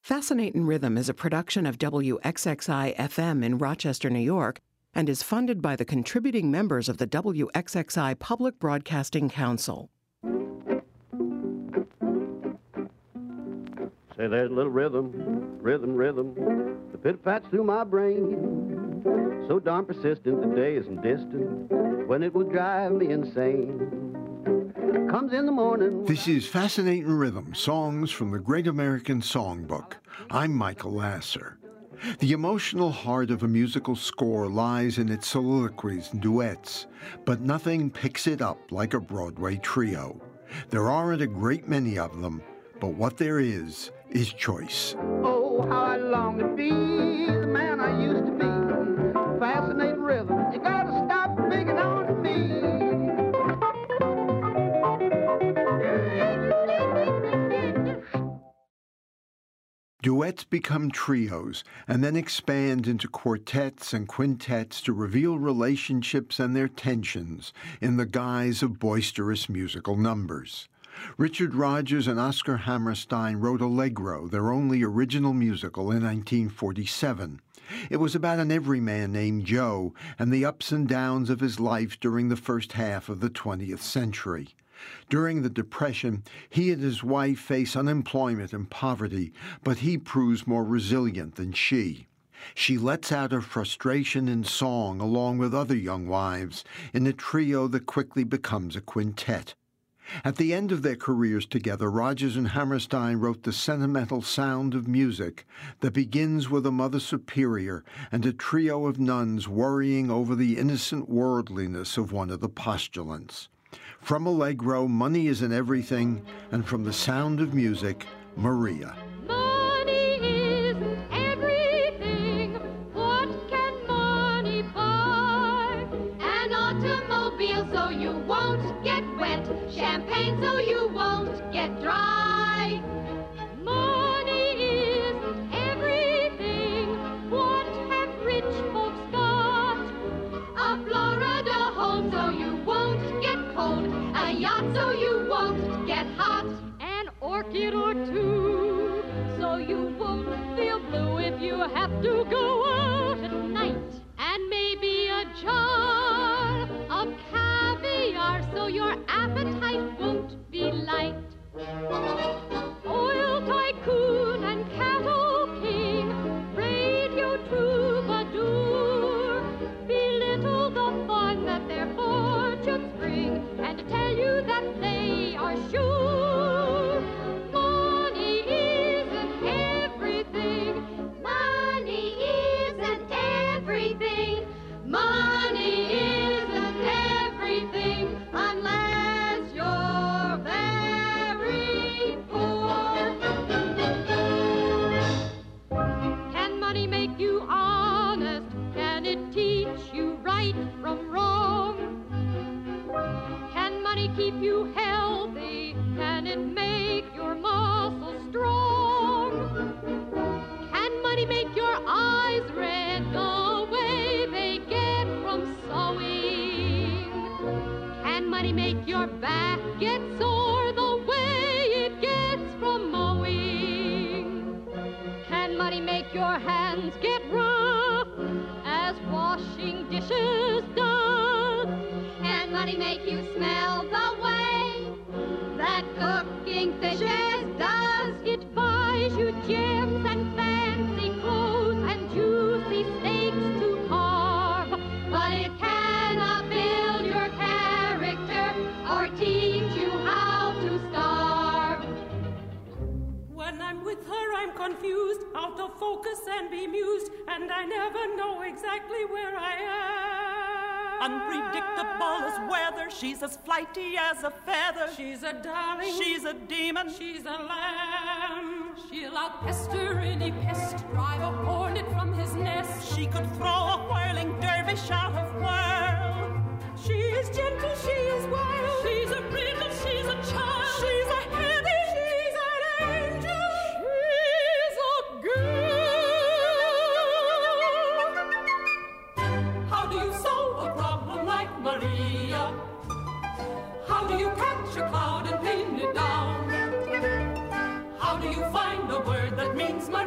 Fascinatin' Rhythm is a production of WXXI-FM in Rochester, New York, and is funded by the contributing members of the WXXI Public Broadcasting Council. Say, there's a little rhythm, rhythm, rhythm, the pit-pats through my brain. So darn persistent, the day isn't distant, when it will drive me insane. Comes in the morning. This is Fascinatin' Rhythm, songs from the Great American Songbook. I'm Michael Lasser. The emotional heart of a musical score lies in its soliloquies and duets, but nothing picks it up like a Broadway trio. There aren't a great many of them, but what there is choice. Oh, how I long to be the man I used to be. Fascinating rhythm, you gotta stop picking on me. Duets become trios and then expand into quartets and quintets to reveal relationships and their tensions in the guise of boisterous musical numbers. Richard Rodgers and Oscar Hammerstein wrote Allegro, their only original musical, in 1947. It was about an everyman named Joe and the ups and downs of his life during the first half of the 20th century. During the Depression, he and his wife face unemployment and poverty, but he proves more resilient than she. She lets out her frustration in song along with other young wives in a trio that quickly becomes a quintet. At the end of their careers together, Rodgers and Hammerstein wrote the sentimental sound of music that begins with a Mother Superior and a trio of nuns worrying over the innocent worldliness of one of the postulants. From Allegro, Money Isn't Everything, and from The Sound of Music, Maria. Money isn't everything. What can money buy? An automobile so you won't get wet. Champagne so you won't get dry. Money isn't everything. What have rich folks got? A Florida home so you won't get cold. A yacht so you won't get hot. An orchid or two so you won't feel blue if you have to go out at night. And maybe a jar of caviar so your appetite won't be light. Oil tycoon and cattle king, radio troubadour, belittle the fun that their fortunes bring and tell you that they are sure. Money isn't everything. Money isn't everything. Money isn't everything unless you're very poor. Can money make you honest? Can it teach you right from wrong? Can money keep you healthy? Can it make your muscles strong? Can money make your eyes red the way they get from sewing? Can money make your back get sore the way it gets from mowing? Can money make your hands get rough as washing dishes does? Can money make you smell the way that cooking fishes does? It buys you gems and fancy clothes and juicy steaks to carve, but it cannot build your character or teach you how to starve. When I'm with her, I'm confused, out of focus and bemused, and I never know exactly where I am. Unpredictable as weather, she's as flighty as a feather. She's a darling, she's a demon, she's a lamb. She'll out-pester any pest, drive a hornet from his nest. She could throw a whirling dervish out of whirl. She is gentle, she is wild. She's a bridle, she's a child. She's a heavy, she's an angel. She's a girl. How do you solve a problem like Maria? How do you catch a cloud and pin it down? How do you find a word that means Maria?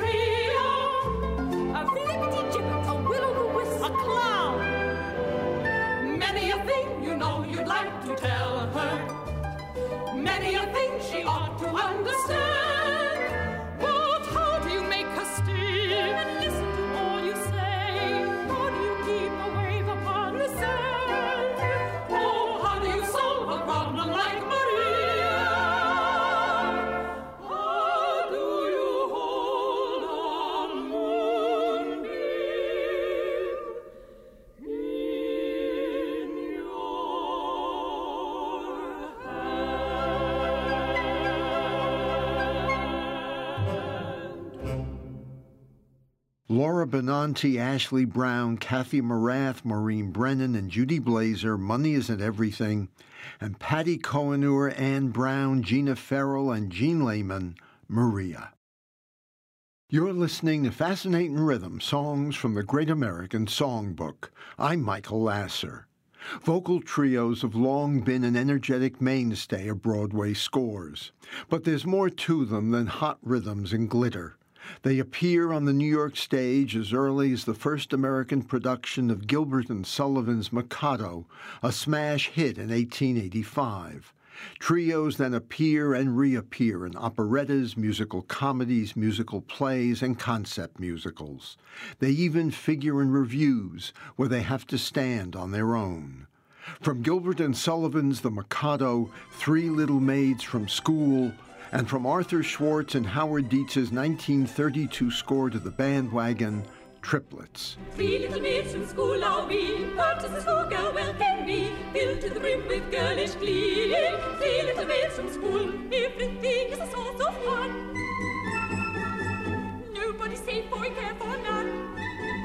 Laura Benanti, Ashley Brown, Kathy Morath, Maureen Brennan, and Judy Blazer, Money Isn't Everything, and Patty Cohenor, Ann Brown, Gina Farrell, and Jean Lehman, Maria. You're listening to Fascinating Rhythm, songs from the Great American Songbook. I'm Michael Lasser. Vocal trios have long been an energetic mainstay of Broadway scores, but there's more to them than hot rhythms and glitter. They appear on the New York stage as early as the first American production of Gilbert and Sullivan's Mikado, a smash hit in 1885. Trios then appear and reappear in operettas, musical comedies, musical plays, and concept musicals. They even figure in revues where they have to stand on their own. From Gilbert and Sullivan's The Mikado, Three Little Maids from School, and from Arthur Schwartz and Howard Dietz's 1932 score to The Bandwagon, Triplets. Three little maids from school are we, what does the schoolgirl well can be, filled to the brim with girlish glee. Three little maids from school, everything is a source of fun. Nobody's safe for we care for none.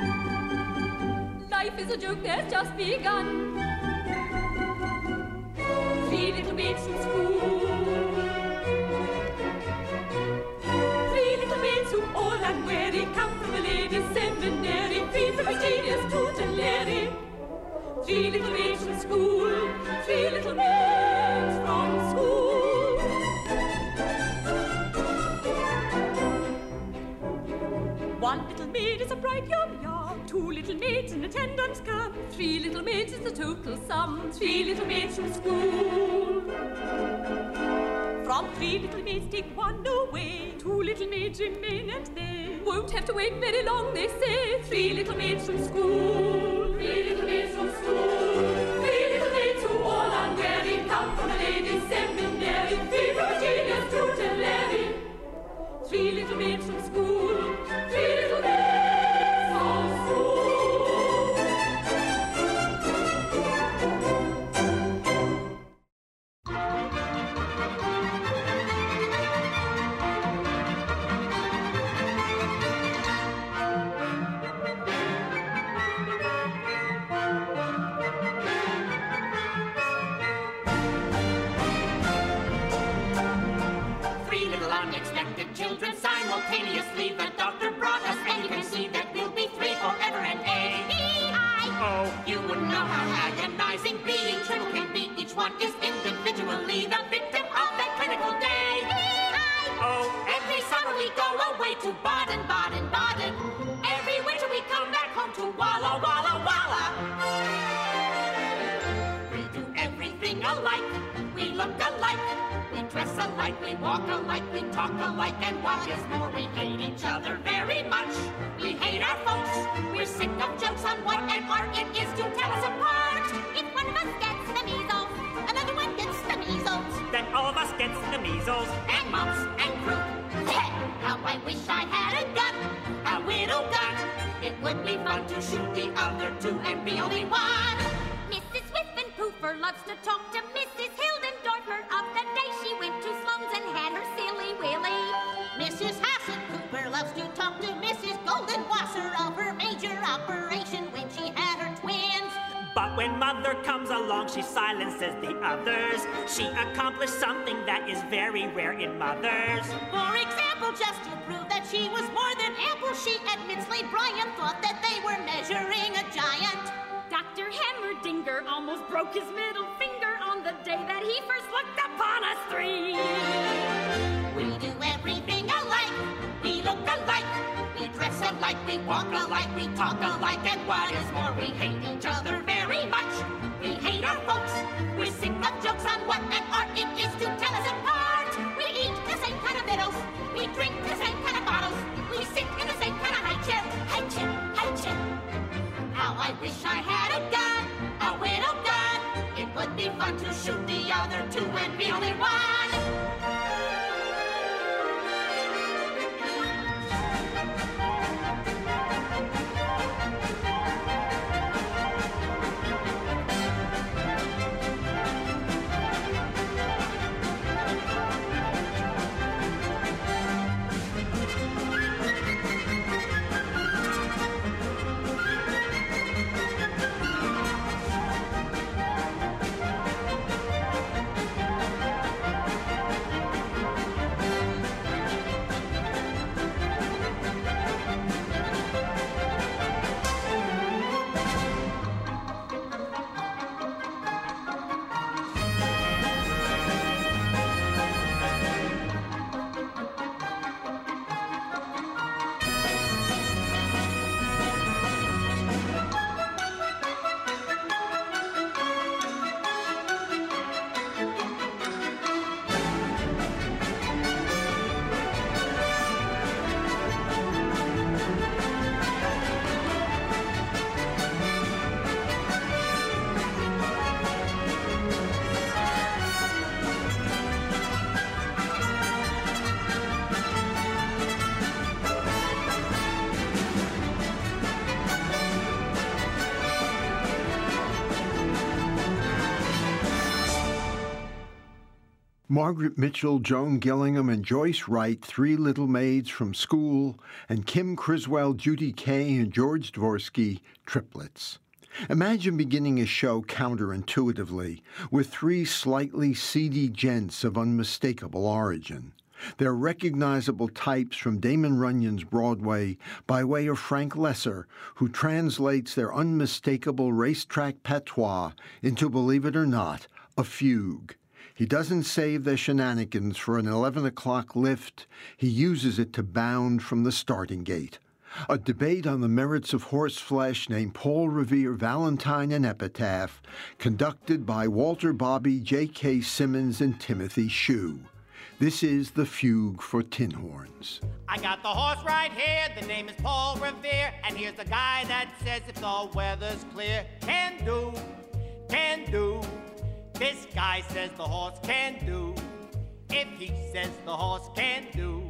Life is a joke that's just begun. Three little maids from school. Three little maids who all unwary come from the ladies' seminary, free from genius tutelary. Three little maids from school. Three little maids from school. One little maid is a bright young yard. Two little maids in attendance come. Three little maids is the total sum. Three little maids from school. From three little maids take one away. Two little maids remain and they won't have to wait very long, they say. Three little maids from school. Three little maids from school. Three little maids who all unwary come from a ladies' seminary, free from a genius tutelary. Three little maids from school. Three little maids from school. Children simultaneously, the doctor brought us, and you can see that we'll be three forever and A-E-I-O. You wouldn't know how agonizing being triple can be. Each one is individually the victim of that clinical day. E-I-O. Every summer we go away to Baden, Baden, Baden. Every winter we come back home to Walla, Walla, Walla. We do everything alike. We look alike. We dress alike, we walk alike, we talk alike, and what is more, we hate each other very much. We hate our folks, we're sick of jokes on what an art it is to tell us apart. If one of us gets the measles, another one gets the measles, then all of us gets the measles, and mumps, and croup. How I wish I had a gun, a little gun. It would be fun to shoot the other two and be only one. Mrs. Whiffenpoofer loves to talk to Mrs. Hildendorfer of the day she went to slums and had her silly willy. Mrs. Hassan-Cooper loves to talk to Mrs. Goldenwasser of her major operation when she had her twins. But when Mother comes along, she silences the others. She accomplished something that is very rare in mothers. For example, just to prove that she was more than ample, she admits Lady Bryan thought that they were measuring a giant. Dr. Hammerdinger almost broke his middle finger on the day that he first looked upon us three. We do everything alike, we look alike, we dress alike, we walk alike, we talk alike, and what is more, we hate each other very much. We hate our folks, we're sick of jokes on what an art it is to tell us apart. We eat the same kind of victuals, we drink the same kind of bottles, we sit in the same kind of high chair, high chair, high chair. How I wish I had a gun, a little gun. It would be fun to shoot the other two and be only one. Margaret Mitchell, Joan Gillingham, and Joyce Wright, three little maids from school, and Kim Criswell, Judy Kay, and George Dvorsky, triplets. Imagine beginning a show counterintuitively, with three slightly seedy gents of unmistakable origin. They're recognizable types from Damon Runyon's Broadway by way of Frank Lesser, who translates their unmistakable racetrack patois into, believe it or not, a fugue. He doesn't save their shenanigans for an 11 o'clock lift. He uses it to bound from the starting gate. A debate on the merits of horseflesh named Paul Revere, Valentine, and Epitaph, conducted by Walter Bobby, J.K. Simmons, and Timothy Shue. This is the Fugue for Tin Horns. I got the horse right here, the name is Paul Revere, and here's the guy that says if the weather's clear, can do. This guy says the horse can do. If he says the horse can do.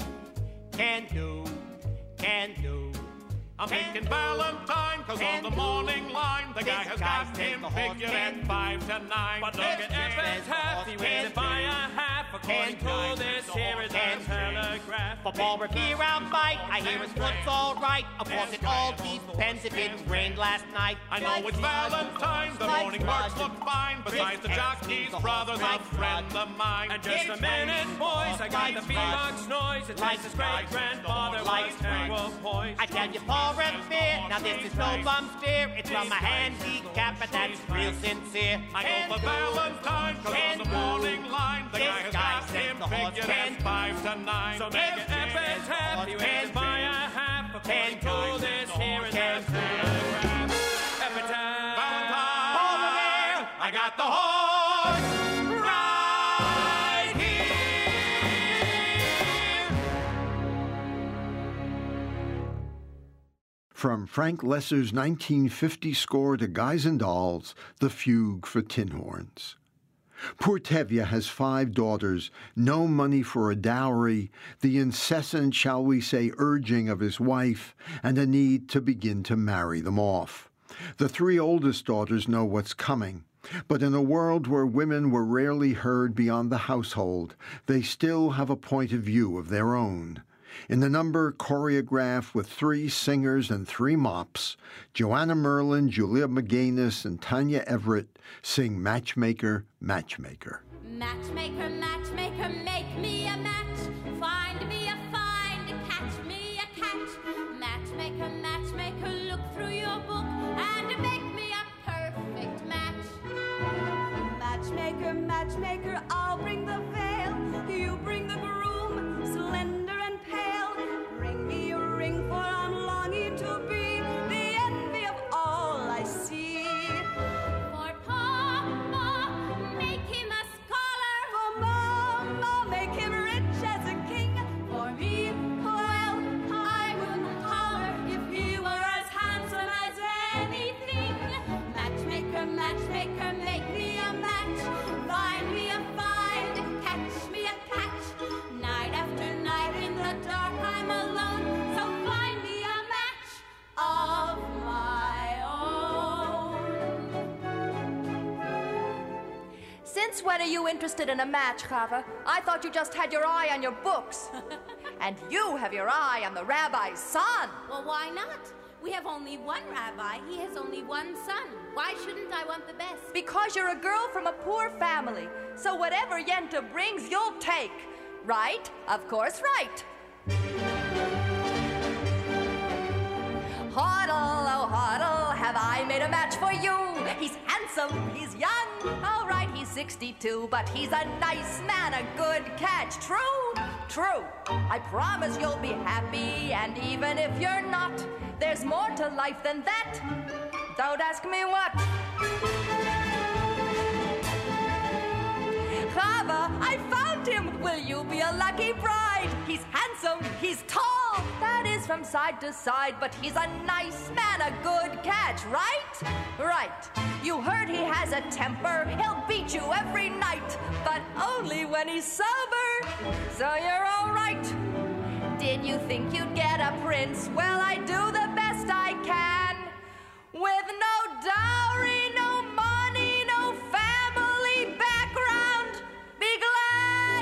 I'm making Valentine, cause on the morning line, the guy has got him figured at 5 to 9. But look at Epitaph, he wins it by a half, according to this here is a telegraph. For Paul Revere I'll fight, I hear his foot's all right. Of course it all depends if it rained last night. I know it's Valentine, the morning works look fine. Besides the jockey's brother's a friend of mine. And just a minute, boys, I got the Phoenix noise. It's like his great-grandfather was tangle poised. I tell you, Paul Revere, now this is no bum steer. It's from a handicap, but that's real sincere. I go for Valentine, cause on the morning line, the guy has got him figured at 5 to 9. So make it Epitaph, he wins by a half, according to this here is a telegraph. Epitaph, Valentine, Paul Revere, I got the horse right here. From Frank Lesser's 1950 score to Guys and Dolls, The Fugue for Tin Horns. Poor Tevye has 5 daughters, no money for a dowry, the incessant, shall we say, urging of his wife, and a need to begin to marry them off. The 3 oldest daughters know what's coming, but in a world where women were rarely heard beyond the household, they still have a point of view of their own. In the number choreographed with 3 singers and 3 mops, Joanna Merlin, Julia McGanus, and Tanya Everett sing Matchmaker, Matchmaker. Matchmaker, matchmaker, make me a match. Find me a find, catch me a catch. Matchmaker, matchmaker, look through your book and make me a perfect match. Matchmaker, matchmaker, I'll bring the veil. You bring the groom, slender and pale. Bring me a ring, for I'm longing to be the envy of all I see. For Papa, make him a scholar. For Mama, make him rich as a king. For me, well, I wouldn't holler if he were as handsome as anything. Matchmaker, matchmaker, make me a match. Find me a find, catch me a catch. Night after night in the dark I'm alone, so find me a match of my own. Since when are you interested in a match, Chava? I thought you just had your eye on your books. And you have your eye on the rabbi's son. Well, why not? We have only one rabbi. He has only one son. Why shouldn't I want the best? Because you're a girl from a poor family. So whatever Yenta brings, you'll take. Right? Of course, right. Hoddle, oh hoddle, have I made a match for you? He's handsome, he's young, all right, he's 62, but he's a nice man, a good catch. True? True. I promise you'll be happy, and even if you're not, there's more to life than that. Don't ask me what. Chava, I found him. Will you be a lucky bride? He's handsome, he's tall, that is from side to side, but he's a nice man, a good catch, right? Right. You heard he has a temper, he'll beat you every night, but only when he's sober, so you're all right. Did you think you'd get a prince? Well, I do the best I can, with no dowry, no money, no family background. Be glad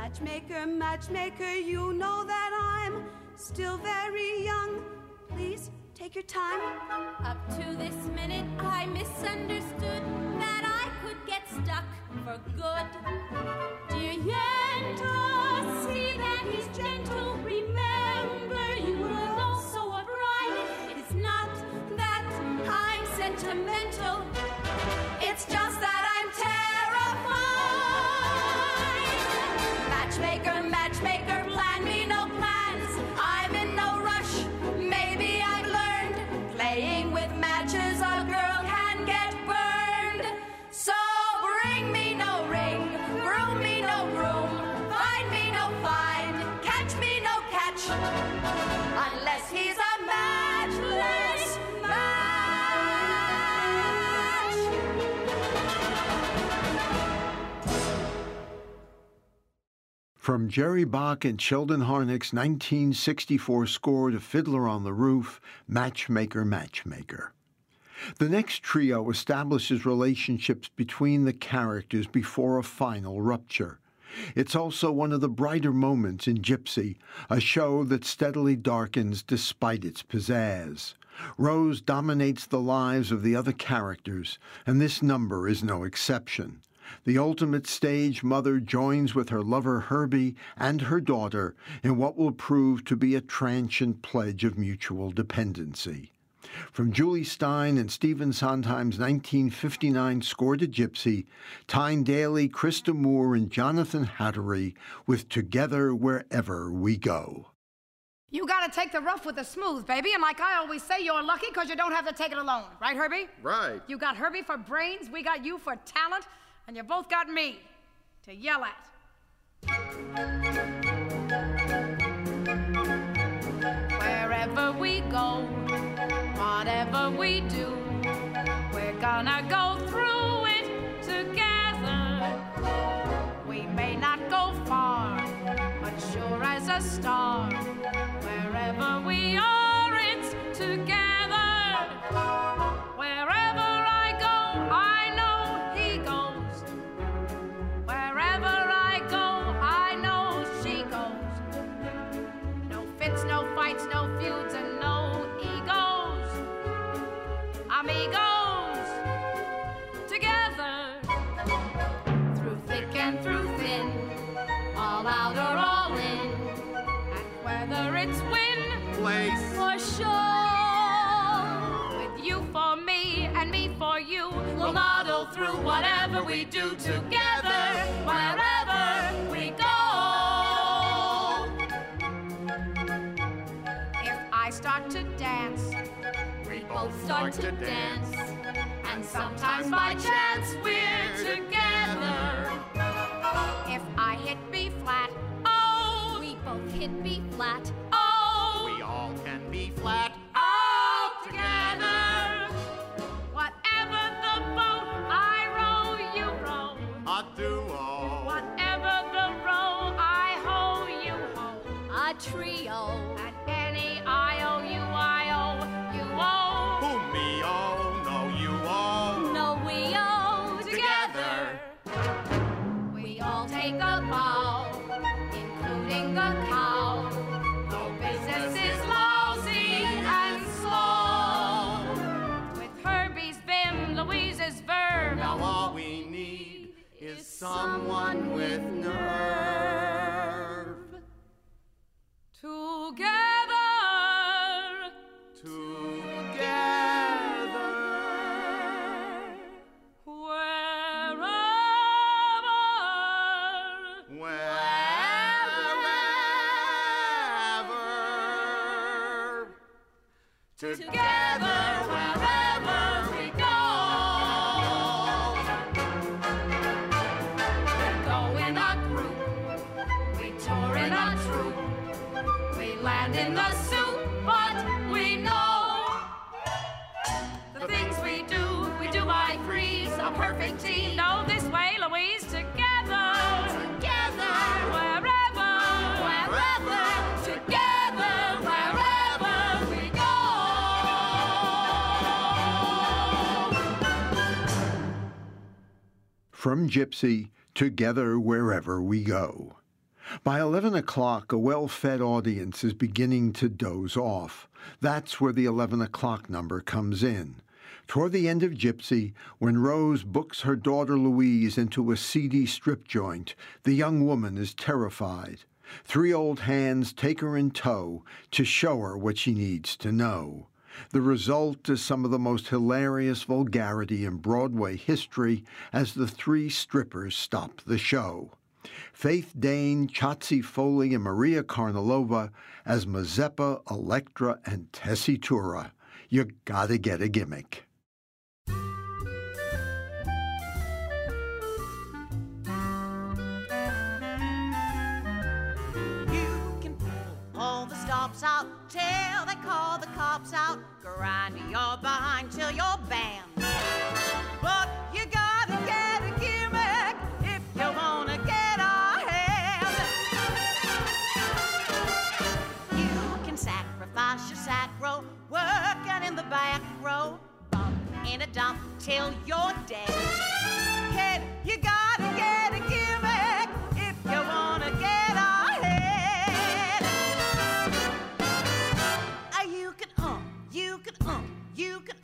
Matchmaker, matchmaker, you know that I'm still very young. Please take your time. Up to this minute, I misunderstood that I could get stuck for good. Dear Yenta, see that he's gentle. Remember, you are also a bride. It's not that I'm sentimental. It's just that I'm terrified. Matchmaker, matchmaker, plan me no plans. I'm in no rush. Maybe I've learned playing with matches a girl can get burned. So bring me no ring, groom me no groom, find me no find, catch me no catch, unless he's a matchless match. From Jerry Bach and Sheldon Harnick's 1964 score to Fiddler on the Roof, Matchmaker, Matchmaker. The next trio establishes relationships between the characters before a final rupture. It's also one of the brighter moments in Gypsy, a show that steadily darkens despite its pizzazz. Rose dominates the lives of the other characters, and this number is no exception. The ultimate stage mother joins with her lover Herbie and her daughter in what will prove to be a transient pledge of mutual dependency. From Julie Stein and Stephen Sondheim's 1959 score to Gypsy, Tyne Daly, Krista Moore, and Jonathan Hattery with Together Wherever We Go. You gotta take the rough with the smooth, baby, and like I always say, you're lucky because you don't have to take it alone. Right, Herbie? Right. You got Herbie for brains, we got you for talent, and you both got me to yell at. Wherever we go, whatever we do, we're gonna go through it together. We may not go far, but sure as a star, wherever we are, it's together. Wherever I go, I know he goes. Wherever I go, I know she goes. No fits, no fights, no feuds, and no egos. Amigos, together. Through thick and through thin, all out or all in. And whether it's win, place, or show, with you for me and me for you, we'll muddle through whatever we do together, wherever we go. If I start to dance, we both start to dance, and sometimes by chance we're together. If I hit B flat, oh, we both hit B flat, oh, we all can be flat. all together. Whatever the boat I row, you row. A duo. Whatever the row I hoe, you hoe. A trio. And any I-O-U-I-O, you owe. Who me oh, no you oh. No, we owe Together, we all take a bow, including the cow. No business is lousy and slow. With Herbie's vim, Louise's verb. Now all we need is someone with nerve. Together, Together. wherever, Wherever. Together wherever we go. We go in a group, we tour in a troop, we land in the soup, but we know the things we do by threes, a perfect team. No, this way, Louise, together, wherever, together, wherever we go. From Gypsy, Together Wherever We Go. By 11 o'clock, a well-fed audience is beginning to doze off. That's where the 11 o'clock number comes in. Toward the end of Gypsy, when Rose books her daughter Louise into a seedy strip joint, the young woman is terrified. 3 old hands take her in tow to show her what she needs to know. The result is some of the most hilarious vulgarity in Broadway history as the 3 strippers stop the show. Faith Dane, Chatzi Foley, and Maria Karnalova as Mazeppa, Electra, and Tessitura. You gotta get a gimmick. All the stops out till they call the cops out. Grind your behind till you're banned. But you gotta get a gimmick if you wanna get ahead. You can sacrifice your sacro, working in the back row, bump in a dump till you're dead. Kid, you gotta get a gimmick if you wanna get ahead. You can,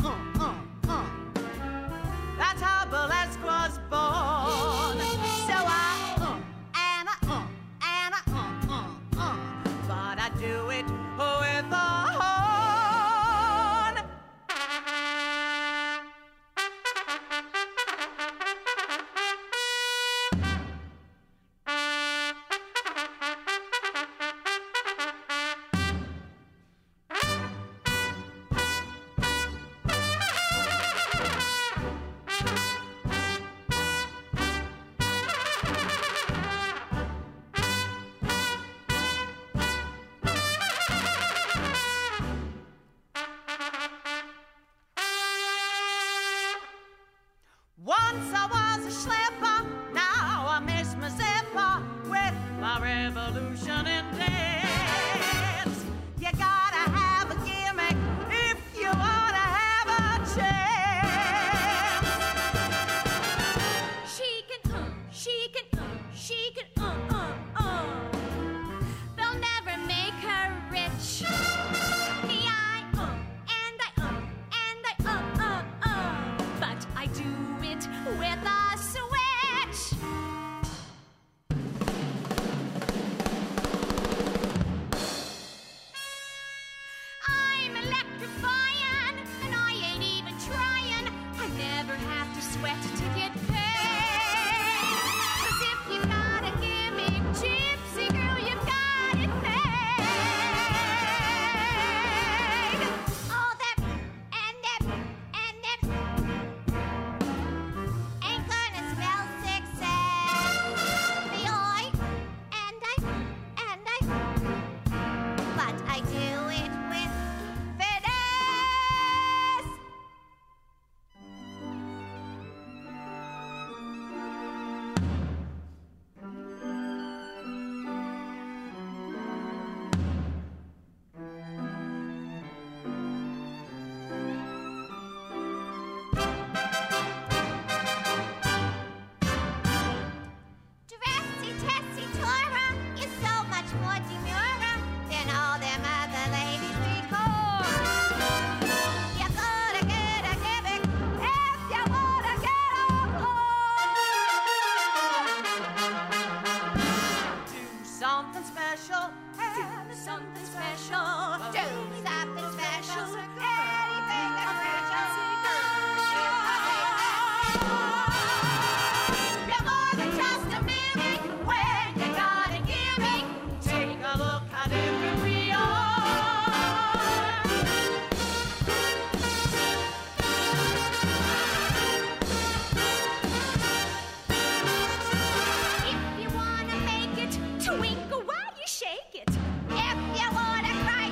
That's how burlesque was born. So but I do it with a horn. Once I was a slipper, now I miss my zipper with my revolution in dance. You gotta have a gimmick if you wanna have a chance. She can, They'll never make her rich. Me, but I do it with a switch. I'm electrifying, and I ain't even trying. I never have to sweat to get paid. 'Cause if you got a gimmick, gypsy girl, you've got it made. All that and that ain't gonna spell success. The I and I, but I do it with finesse. Dressy Tessitura is so much more demure than all them other ladies before. You gotta get a gimmick if you wanna get a Do something special. Do something special. Do something special. Anything that's special. You're more than just a mimic when you got a gimmick. Take a look how different we are. If you wanna make it, twinkle while you shake it. If you wanna cry,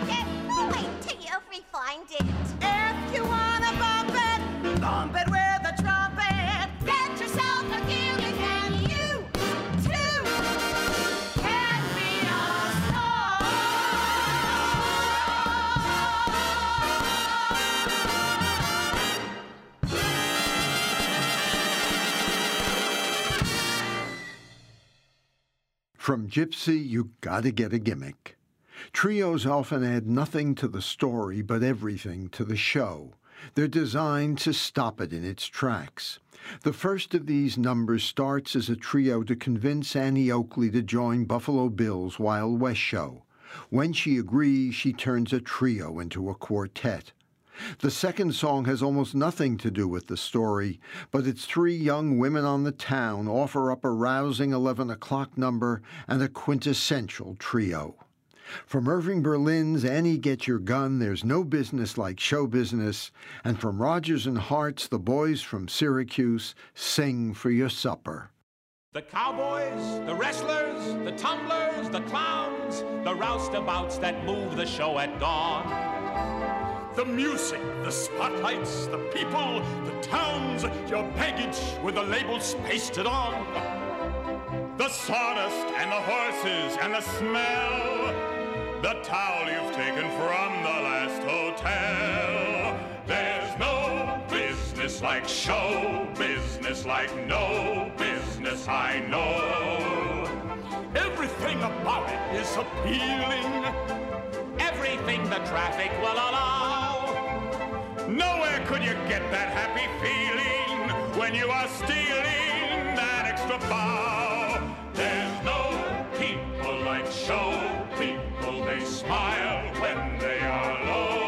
From Gypsy, you gotta get a gimmick. Trios often add nothing to the story but everything to the show. They're designed to stop it in its tracks. The first of these numbers starts as a trio to convince Annie Oakley to join Buffalo Bill's Wild West show. When she agrees, she turns a trio into a quartet. The second song has almost nothing to do with the story, but its three young women on the town offer up a rousing 11 o'clock number and a quintessential trio. From Irving Berlin's Annie Get Your Gun, There's No Business Like Show Business, and from Rodgers and Hart's The Boys from Syracuse, Sing for Your Supper. The cowboys, the wrestlers, the tumblers, the clowns, the roustabouts that move the show at dawn. The music, the spotlights, the people, the towns, your baggage with the labels pasted on. The sawdust and the horses and the smell, the towel you've taken from the last hotel. There's no business like show business, like no business I know. Everything about it is appealing. Everything the traffic will allow. Nowhere could you get that happy feeling when you are stealing that extra bow. There's no people like show people. They smile when they are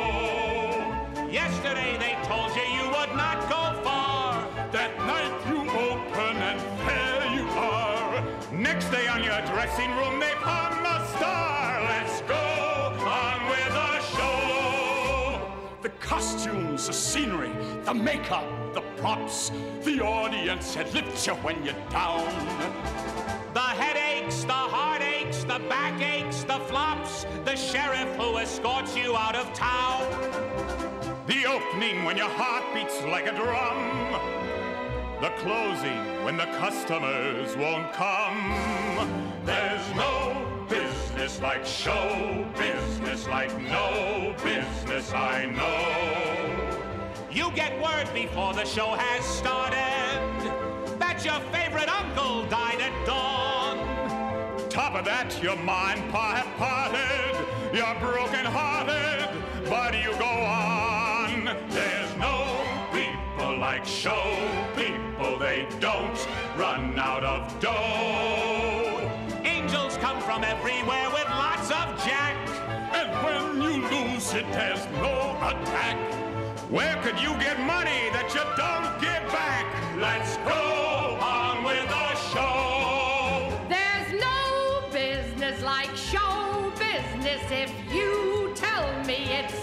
low. Yesterday they told you you would not go far. That night you open and there you are. Next day on your dressing room they hung a star. Let's go on with the show. The costumes, the scenery, the makeup, the props, the audience that lifts you when you're down. The headaches, the heartaches, the backaches, the flops, the sheriff who escorts you out of town. The opening when your heart beats like a drum. The closing when the customers won't come. There's no business like show business, like no business I know. You get word before the show has started that your favorite uncle died at dawn. Top of that, your ma and pa have parted. You're broken-hearted, but you go on. There's no people like show people. They don't run out of dough. Angels come from everywhere with lots of jack. And when you lose it, there's no attack. Where could you get money that you don't give back? Let's go on with the show. There's no business like show business if you tell me it's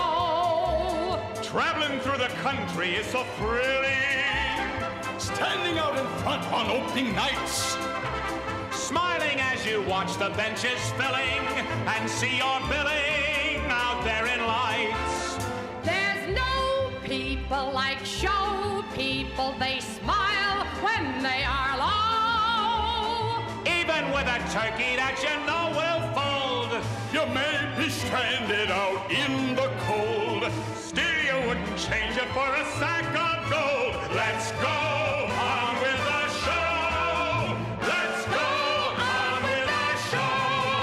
so. Traveling through the country is so thrilling. Standing out in front on opening nights. Smiling as you watch the benches filling and see your billing out there in lights. There's no people like show people. They smile when they are low. Even with a turkey that you know will fold, you may be stranded out in the cold. Still you wouldn't change it for a sack of gold. Let's go on with the show. Let's go on with the show.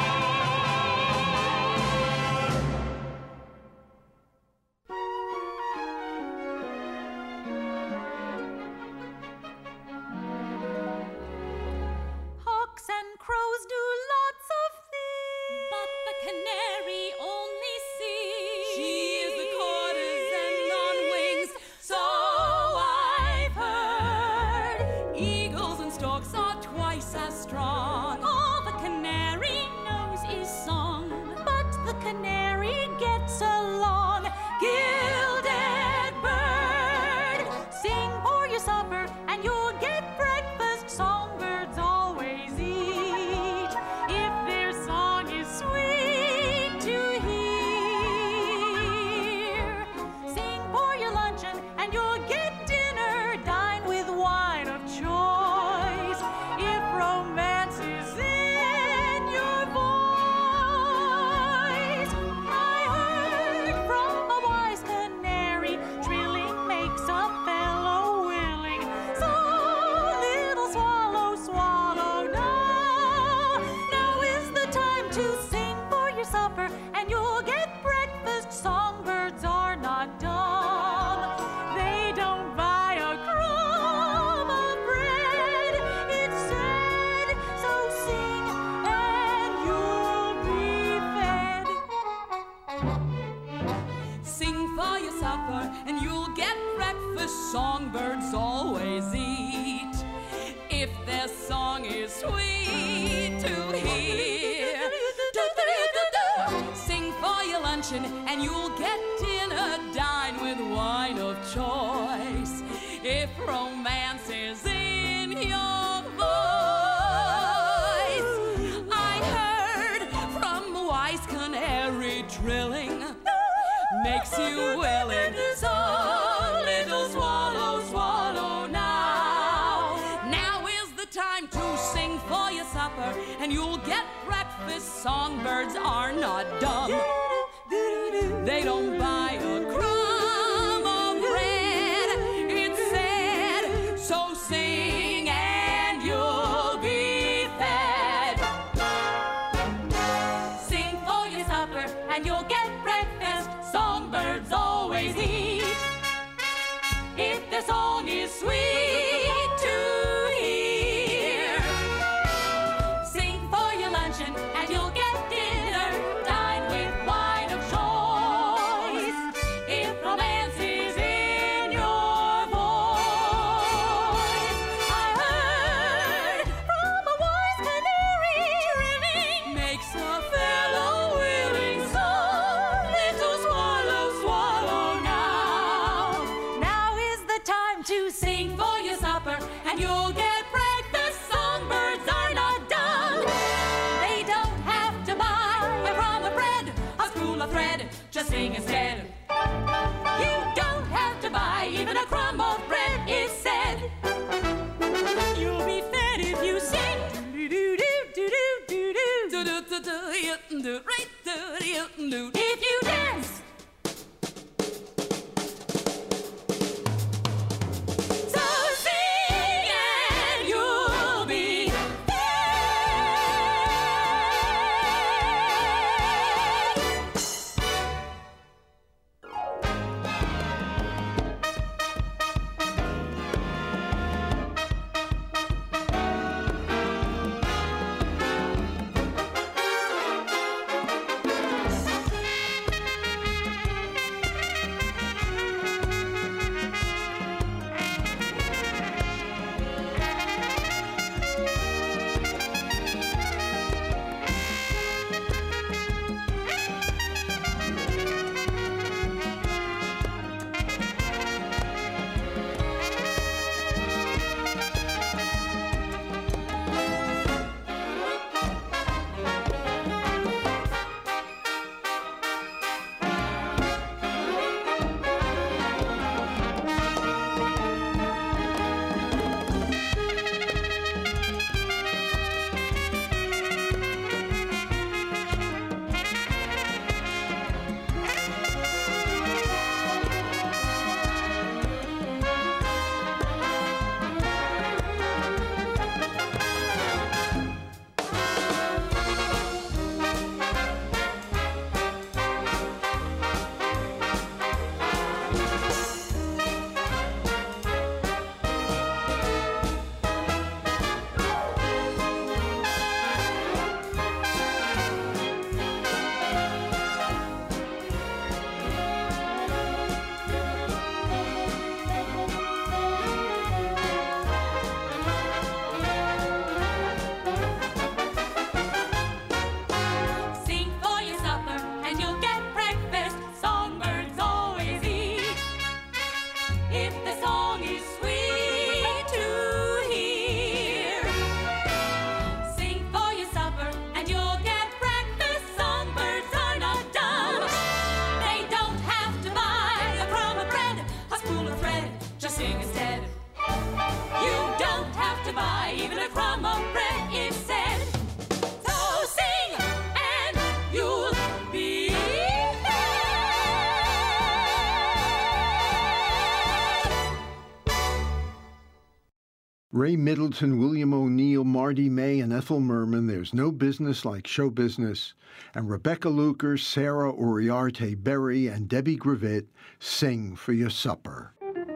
Hawks and crows do lots of things, but the canary only sings. She is the courtesan on wings, so I've heard. Eagles and storks are twice as strong. All the canary knows is song, but the canary gets along. Gilded bird, sing for your supper and you'll get breakfast. Songbirds always eat if their song is sweet to hear. luncheon and you'll get dinner. Dine with wine of choice. If romance is in your voice. I heard from a wise canary trilling makes you willing. So little swallow, swallow now. Now is the time to sing for your supper, and you'll get breakfast. Songbirds are not dumb. They don't buy a crumb of bread. It's said, so sing and you'll be fed. Sing for your supper, and you'll get breakfast. Songbirds always eat. If the song is sweet to hear. Sing for your luncheon and you'll get dinner. Dine with wine of choice. If romance is in your voice. I heard from a wise canary trilling makes a fellow willing. So little swallow, swallow now. Now is the time to sing for your supper, and you'll get breakfast. Songbirds are not dumb. They don't have to buy a crumb of bread, a spool of thread. Just sing instead. You don't have to buy even a crumb of bread, it's said. You'll be fed if you sing. If you dance. So sing and you'll be Ray Middleton, William O'Neill, Marty May, and Ethel Merman, There's No Business Like Show Business, and Rebecca Luker, Sarah Uriarte Berry, and Debbie Gravitt, Sing for Your Supper.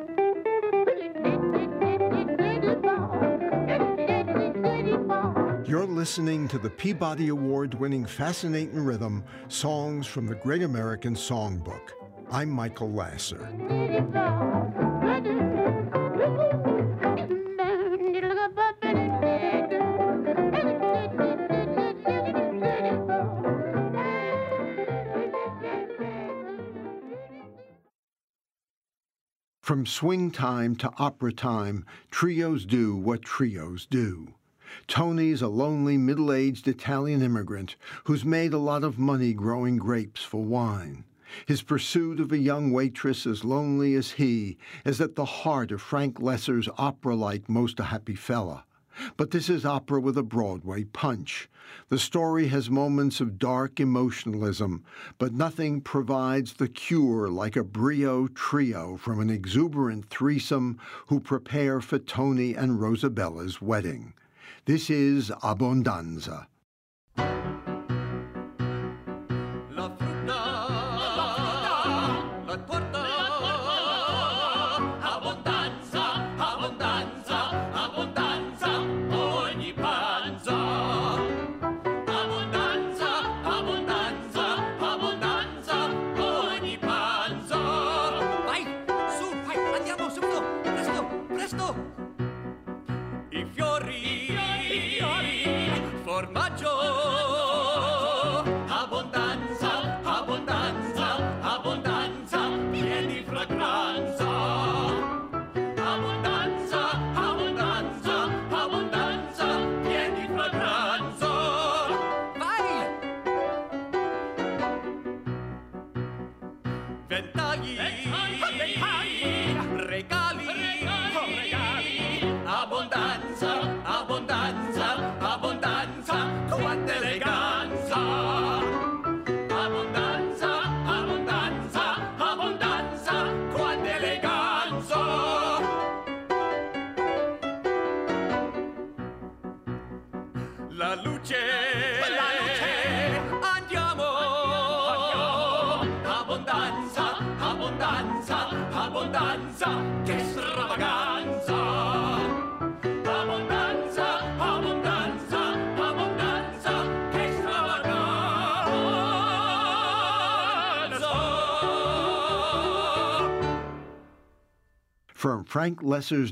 You're listening to the Peabody Award-winning Fascinating Rhythm, Songs from the Great American Songbook. I'm Michael Lasser. From swing time to opera time, trios do what trios do. Tony's a lonely, middle-aged Italian immigrant who's made a lot of money growing grapes for wine. His pursuit of a young waitress as lonely as he is at the heart of Frank Loesser's opera-like Most a Happy Fella. But this is opera with a Broadway punch. The story has moments of dark emotionalism, but nothing provides the cure like a brio trio from an exuberant threesome who prepare for Tony and Rosabella's wedding. This is Abbondanza. From Frank Loesser's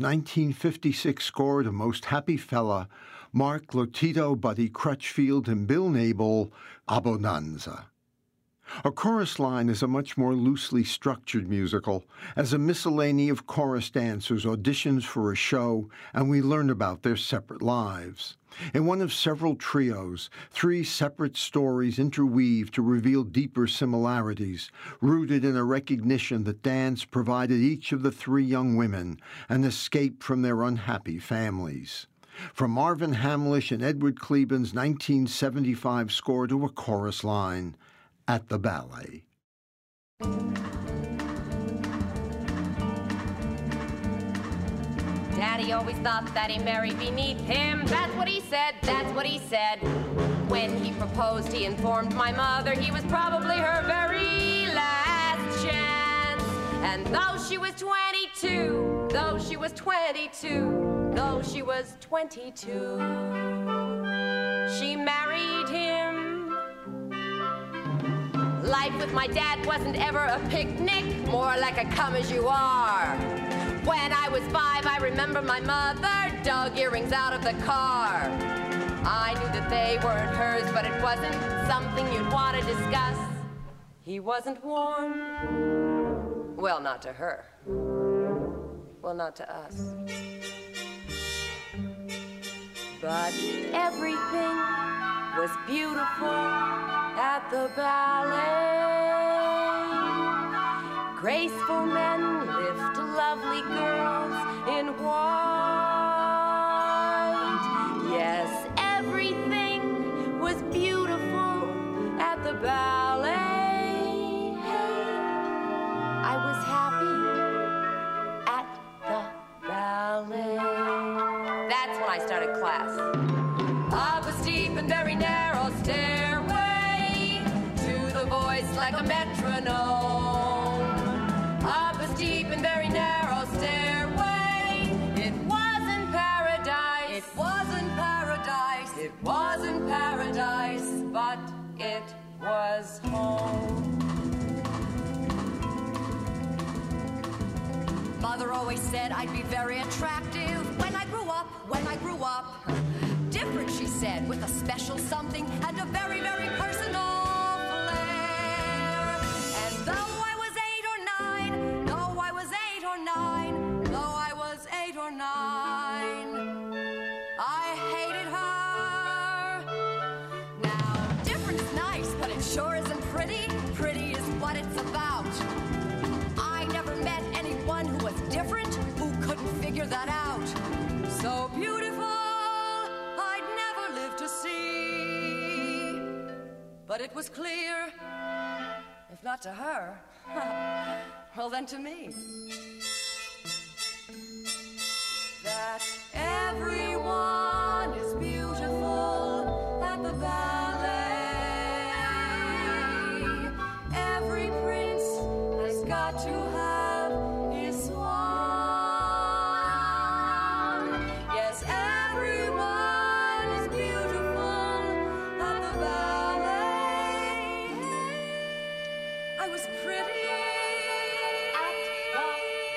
1956 score to Most Happy Fella, Mark Lotito, Buddy Crutchfield, and Bill Nabel, Abbondanza. A chorus line is a much more loosely structured musical, as a miscellany of chorus dancers auditions for a show, and we learn about their separate lives. In one of several trios, 3 separate stories interweave to reveal deeper similarities, rooted in a recognition that dance provided each of the 3 young women an escape from their unhappy families. From Marvin Hamlish and Edward Kleban's 1975 score to a chorus line, At the Ballet. Daddy always thought that he married beneath him. That's what he said, that's what he said. When he proposed, he informed my mother he was probably her very last chance. And though she was 22, though she was 22, though she was 22, she married him. Life with my dad wasn't ever a picnic, more like a come as you are. When I was 5, I remember my mother dug earrings out of the car. I knew that they weren't hers, but it wasn't something you'd want to discuss. He wasn't warm. Well, not to her. Well, not to us. But everything was beautiful at the ballet. Graceful men lift lovely girls in white. Yes, everything was beautiful at the ballet. I was happy at the ballet. That's when I started class. Up a steep and very narrow stairway to the voice like a metronome. Up a steep and very narrow stairway. It wasn't paradise. It wasn't paradise. It wasn't paradise, but it was home. Mother always said I'd be very attractive when I grew up, Different, she said, with a special something and a very, very personal flair. And though I was 8 or 9, But it was clear, if not to her, well then to me, that everyone is beautiful at the ballet. Every prince has got to have his swan. Yes, everyone is beautiful at the ballet. I was pretty at the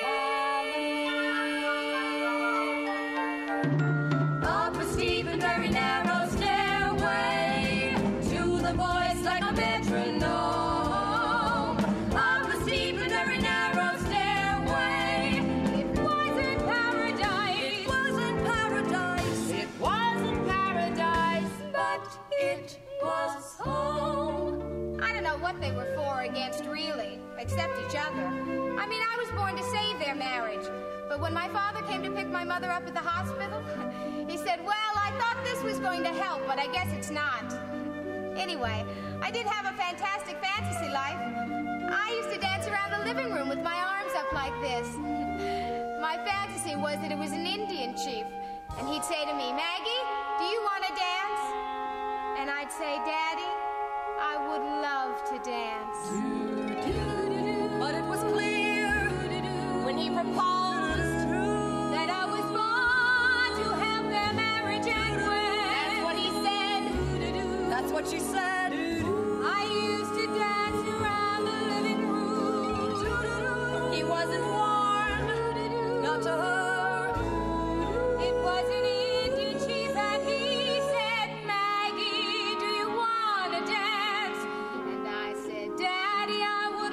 ballet. Up a steep and very narrow stairway to the voice like a metronome. Up a steep and very narrow stairway. It wasn't paradise. It wasn't paradise. It wasn't paradise, but it was home. I don't know what they were for or against, really, except each other. I mean, I was born to save their marriage. But when my father came to pick my mother up at the hospital, he said, well, I thought this was going to help, but I guess it's not. Anyway, I did have a fantastic fantasy life. I used to dance around the living room with my arms up like this. My fantasy was that it was an Indian chief, and he'd say to me, Maggie, do you want to dance? And I'd say, Daddy, I would love to dance. But it was clear when he proposed that I was born to help their marriage end well. That's what he said. That's what she said. I used to dance around the living room. He wasn't warm, not to her. It was an Indian chief and he said, Maggie, do you want to dance? And I said, Daddy, I would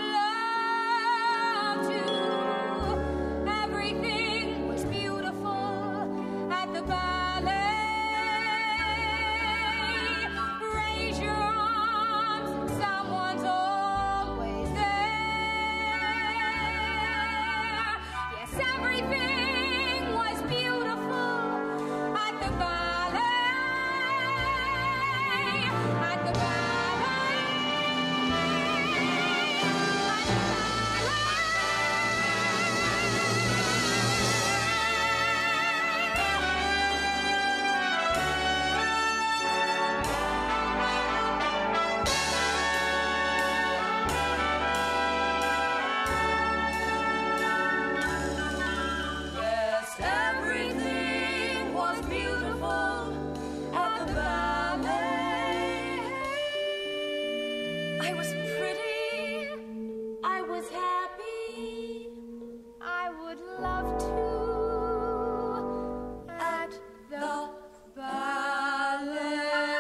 love to. Everything was beautiful at the ballet. Raise your arms, someone's always there. Yes, everything was beautiful at the ballet. At the ballet. Yes, everything was beautiful at the ballet. I was pretty. I was happy. I would love to. At the ballet.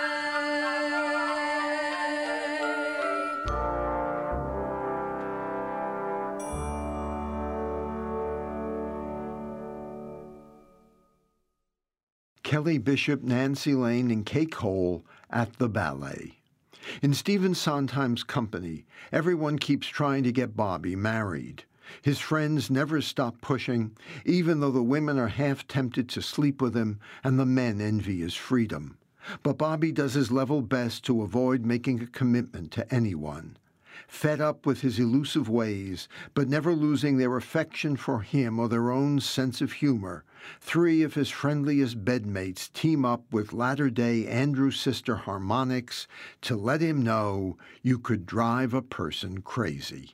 Kelly Bishop, Nancy Lane, and Kay Cole at the ballet. In Stephen Sondheim's company, everyone keeps trying to get Bobby married. His friends never stop pushing, even though the women are half tempted to sleep with him and the men envy his freedom. But Bobby does his level best to avoid making a commitment to anyone. Fed up with his elusive ways, but never losing their affection for him or their own sense of humor, three of his friendliest bedmates team up with latter-day Andrew Sister harmonics to let him know you could drive a person crazy.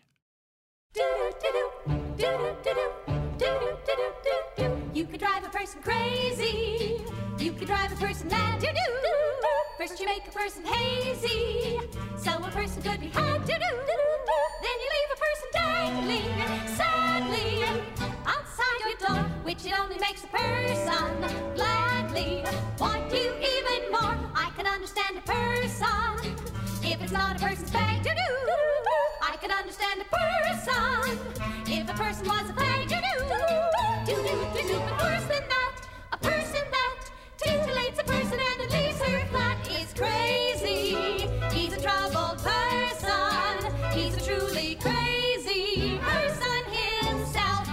You could drive a person crazy. You could drive a person mad. First you make a person hazy, so a person could be had. Then you leave a person dangling sadly outside your door, which it only makes a person gladly want you even more. I can understand a person if it's not a person's bag. I can understand a person if a person was a bag. But worse than that, a person that titillates a person and it leaves her flat is crazy. He's a troubled person. He's a truly crazy person himself.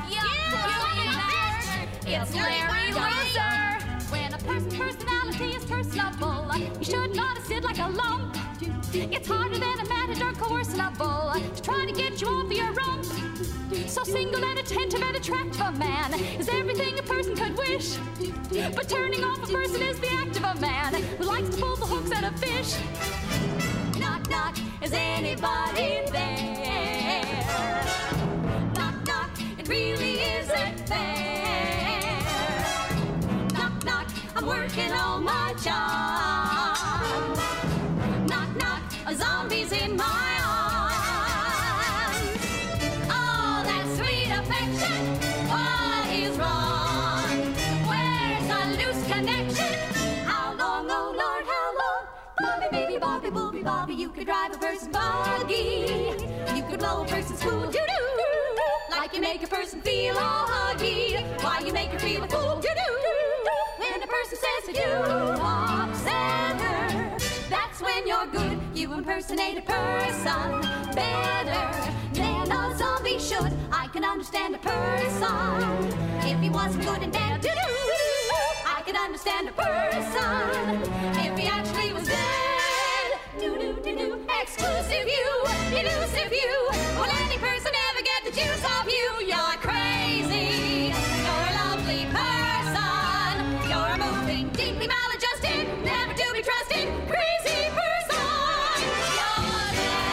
It's Larry Loser. When a person's personality is personable, he should not sit like a lump. It's harder than a matador coursing a bull to try to get you off your rump. So single and attentive and attractive a man is everything a person could wish. But turning off a person is the act of a man who likes to pull the hooks out of fish. Knock, knock, is anybody there? Knock, knock, it really isn't fair. Knock, knock, I'm working on my job. Knock, knock, a zombie's in my arms. Oh, that sweet affection, what is wrong? Where's the loose connection? How long, oh Lord, how long? Bobby, baby, Bobby, booby, Bobby, you could drive a person's buggy. You could blow a person's cool, doo-doo. Like you make a person feel all huggy. Why you make her feel a fool, doo-doo. When a person says to you, upset her, that's when you're good. You impersonate a person better than a zombie should. I can understand a person if he wasn't good and bad, doo-doo. I can understand a person if he actually was dead, doo-doo-doo-doo. Exclusive you, elusive you. Will any person ever get the juice of you? You're crazy, you're a lovely person. You're a moving, deeply maladjusted, never to be trusted, crazy person. You're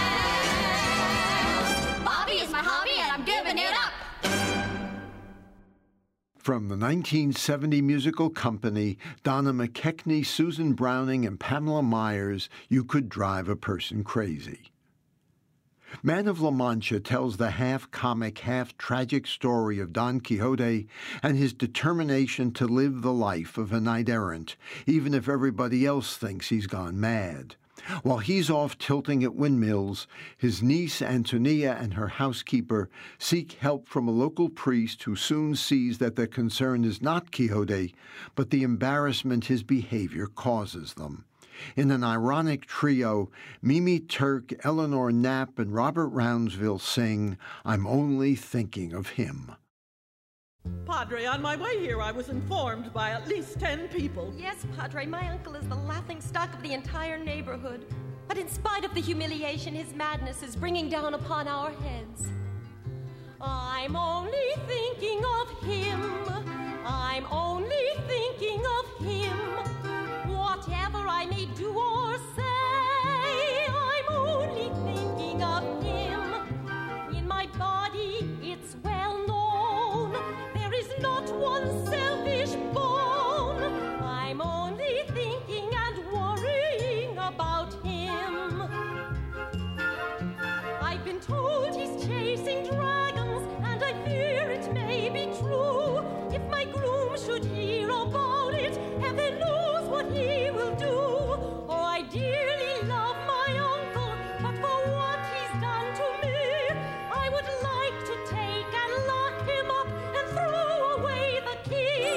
dead. Bobby is my hobby and I'm giving it up. From the 1970 musical company, Donna McKechnie, Susan Browning, and Pamela Myers, You Could Drive a Person Crazy. Man of La Mancha tells the half-comic, half-tragic story of Don Quixote and his determination to live the life of a knight-errant, even if everybody else thinks he's gone mad. While he's off tilting at windmills, his niece Antonia and her housekeeper seek help from a local priest who soon sees that their concern is not Quixote, but the embarrassment his behavior causes them. In an ironic trio, Mimi Turk, Eleanor Knapp, and Robert Rounsville sing, I'm Only Thinking of Him. Padre, on my way here I was informed by at least 10 people. Yes, Padre, my uncle is the laughingstock of the entire neighborhood. But in spite of the humiliation, his madness is bringing down upon our heads. I'm only thinking of him. I'm only thinking of him. Whatever I may do or say, I'm only thinking of him. In my body, it's well known, there is not one selfish bone. I'm only thinking and worrying about him. I've been told he's chasing dragons, and I fear it may be true. If my groom should hear about it, heaven knows what he will do. Oh, I dearly love my uncle, but for what he's done to me, I would like to take and lock him up and throw away the key.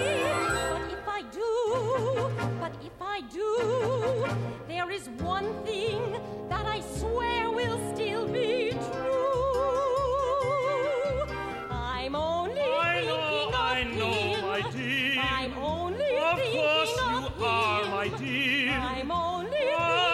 But if I do, there is one thing that I swear will still be true. I'm only thinking of him. My dear. I'm only Of thinking course of you are, him. my dear. I'm only thinking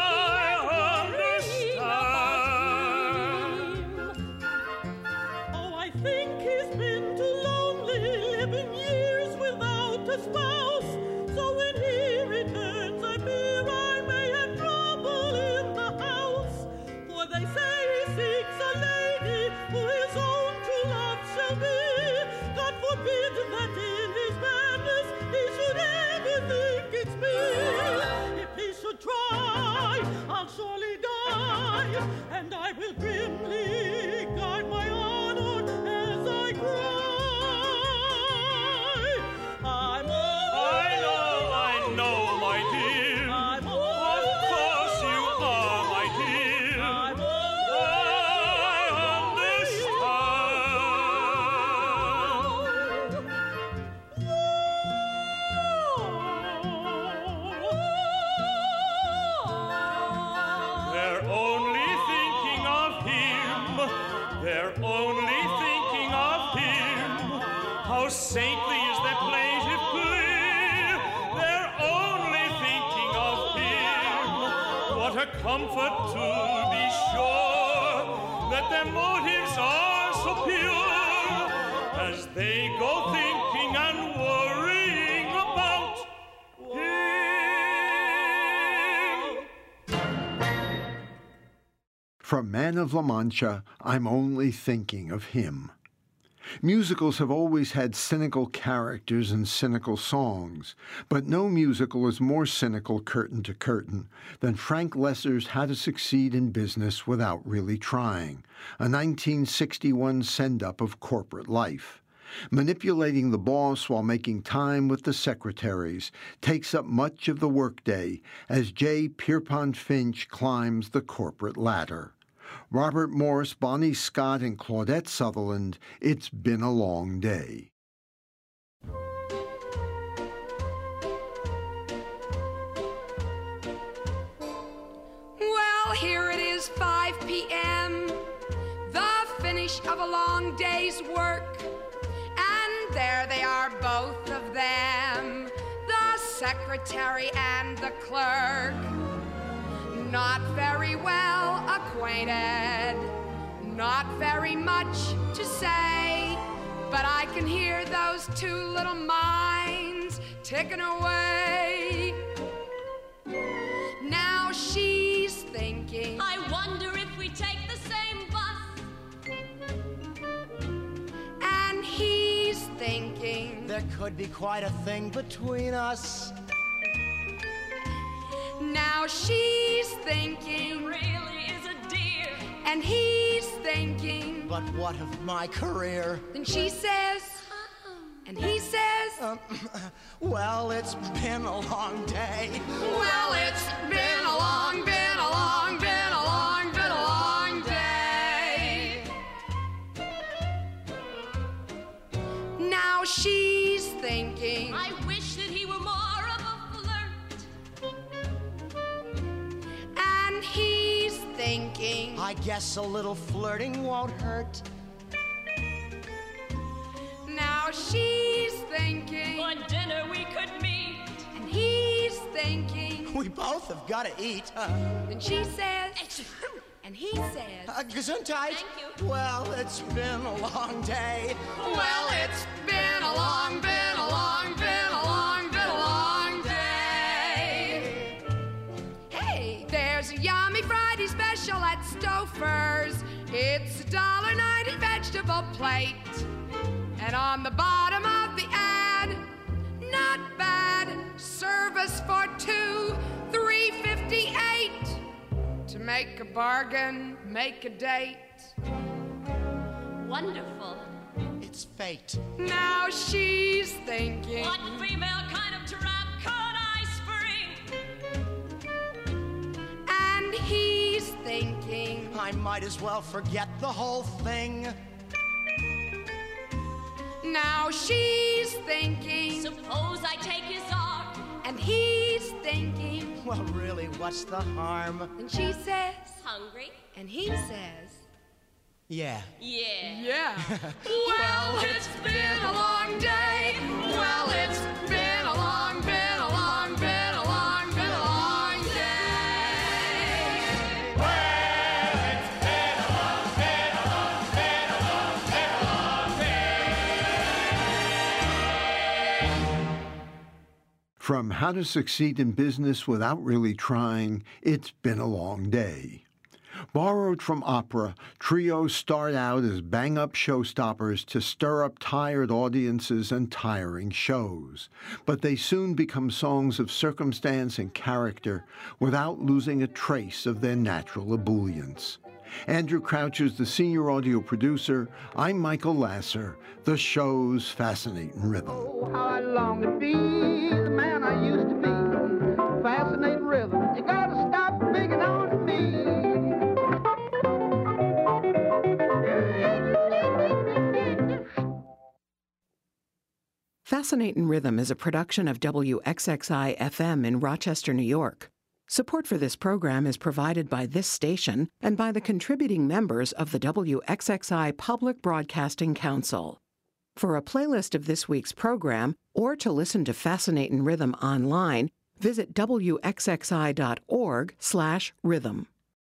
Oh, I think he's been too lonely, living years without a spouse. So when he returns, I fear I may have trouble in the house. For they say he seeks a lady who his own true love shall be. God forbid that in his madness he should ever think it's me. If he should try, I'll surely die, and I will grimly guard my honor as I cry. I know, my dear. Of course you are, my dear. I understand. They're only thinking of him. They're only thinking of him. How saintly is that plaintive plea. They're only thinking of him. What a a comfort to be sure that their motives are so pure as they go thinking and worrying about him. From Man of La Mancha, I'm only thinking of him. Musicals have always had cynical characters and cynical songs, but no musical is more cynical curtain to curtain than Frank Loesser's How to Succeed in Business Without Really Trying, a 1961 send-up of corporate life. Manipulating the boss while making time with the secretaries takes up much of the workday as J. Pierpont Finch climbs the corporate ladder. Robert Morse, Bonnie Scott, and Claudette Sutherland, It's Been a Long Day. Well, here it is, 5 p.m., the finish of a long day's work. And there they are, both of them, the secretary and the clerk. Not very well acquainted, not very much to say, but I can hear those two little minds ticking away. Now she's thinking, I wonder if we take the same bus. And he's thinking, there could be quite a thing between us. Now she's thinking, he really is a dear. And he's thinking, but what of my career? Then she says, and he says, well, it's been a long day. Well, it's been a long day. Now she's thinking, I wish that he were more of a flirt. And he's thinking, I guess a little flirting won't hurt. Now she's thinking, for dinner we could meet. And he's thinking, we both have got to eat. Then she says, and he says, Gesundheit. Thank you. Well, it's been a long day. Well, it's been a long day. Hey, there's a yummy Friday special at Stouffer's. It's $1.90 vegetable plate. And on the bottom of the ad, not bad, service for two, $3.58. To make a bargain, make a date. Wonderful. It's fate. Now she's thinking, what female kind of trap could I spring? And he's thinking, I might as well forget the whole thing. Now she's thinking, suppose I take his arm. And he's thinking, well, really, what's the harm? And she says, hungry. And he says, yeah. Well, it's been a long day. Well, it's been a long day. From How to Succeed in Business Without Really Trying, It's Been a Long Day. Borrowed from opera, trios start out as bang-up showstoppers to stir up tired audiences and tiring shows. But they soon become songs of circumstance and character without losing a trace of their natural ebullience. Andrew Crouch is the senior audio producer. I'm Michael Lasser, the show's fascinating rhythm. Oh, how I long to be the man I used to be. Fascinating rhythm, you gotta stop picking on me. Fascinating Rhythm is a production of WXXI-FM in Rochester, New York. Support for this program is provided by this station and by the contributing members of the WXXI Public Broadcasting Council. For a playlist of this week's program, or to listen to Fascinating Rhythm online, Visit wxxi.org/rhythm.